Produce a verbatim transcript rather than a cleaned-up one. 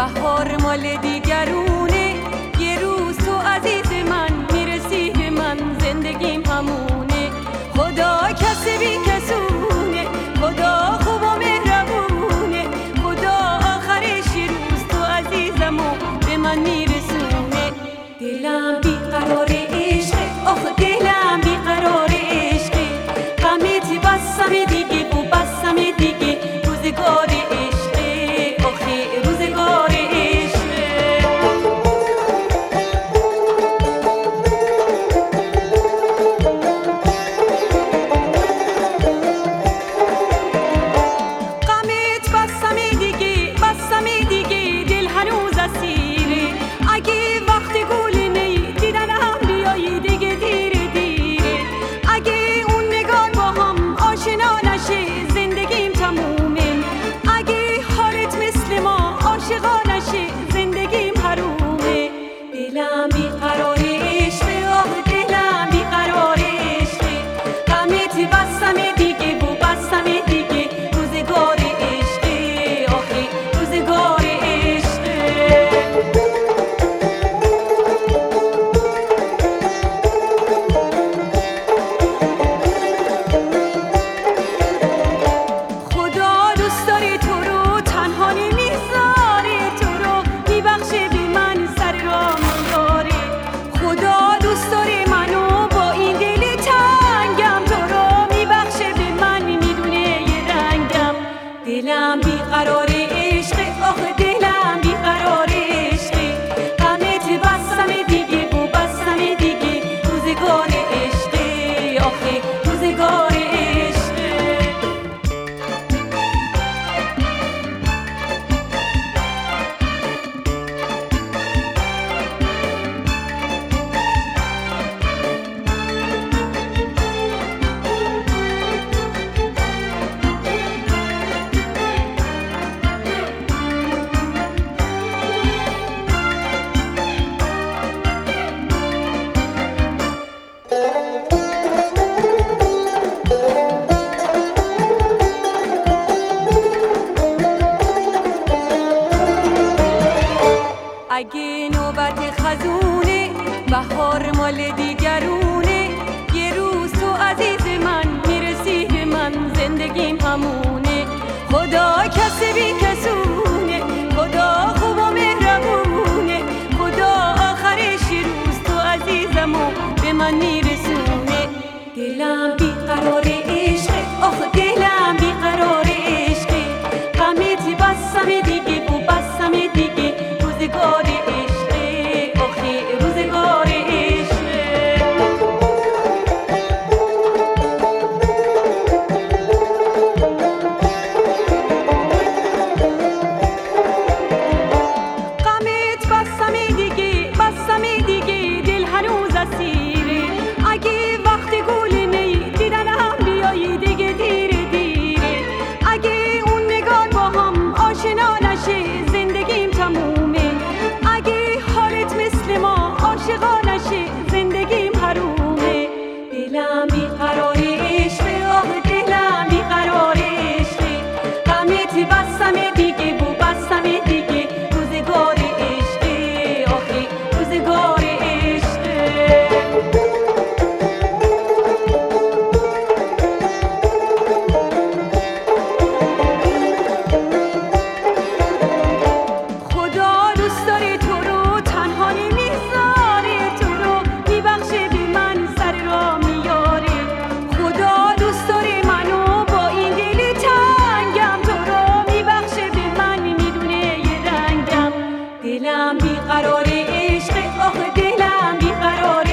بهار مال دیگرونه، یه روز تو عزیز من میرسی به من، زندگیم همونه. خدا کسی بی کسونه، خدا خوب و مهربونه، خدا آخرش یه روز تو عزیزمو به من میرسونه. دلم بیقرار عشقه، آخ دلم بیقرار عشقه، غمت بسم دیگه و بسم دیگه، روزگار عشقه، آخه روزگار عشقه. غمت بسم دیگه بسم دیگه، دل هنوز اسیره، اگه وقت گل نی دیدنم بیایی دیگه دیره دیره، اگه اون نگاه با هم آشنا نشه زندگیم تمومه، اگه حالت مثل ما عاشقا نشه زندگیم حرومه. دلم بیقرار عشقه، آه دلم بیقرار عشقه، غمت بسم دیگه و بسم دیگه، روزگار عشقه، آخه روزگار عشقه. خدا دوست داره تو رو، تنها نمیذاره تو رو، میبخشه به من سر را میاره. خدا دوست داره منو با این دل تنگم، تو رو میبخشه به من، میدونه یه رنگم. دلم بیقرار عشقه، آخ دلم بیقرار عشقه، غمت بسم دیگه و بسم دیگه، روزگار عشقه، آخه روزگار عشقه. اگه نوبت خزونه، بهار مال دیگرونه، یه روز تو عزیز من میرسی به من، زندگیم همونه. خدا کسی بی کسونه، خدا خوب و مهربونه، خدا آخرش یه روز تو عزیزمو به من میرسونه. دلم بیقرار عشقه، آخ دلم بیقرار عشقه، غمت بسم دیگه و بسم دیگه، روزگار عشقه، آخه روزگار عشقه. غمت بسم دیگه بسم دیگه، دل هنوز اسیره، اگه وقت گل نی دیدنم بیایی دیگه دیره دیره، اگه اون نگاه با هم آشنا نشه زندگیم تمومه، اگه حالت مثل ما عاشقا نشه زندگیم حرومه. دلم بیقرار عشقه، آه دلم بیقرار عشقه، غمت بسم دیگه و بسم دیگه، روزگار عشقه، آخه روزگار عشقه. خدا دوست داره تو رو، تنها نمیذاره تو رو، میبخشه به من سر را میاره. خدا دوست داره منو با این دل تنگم، تو رو میبخشه به من، میدونه یه رنگم. دلم بیقرار عشقه، آخ دلم بیقرار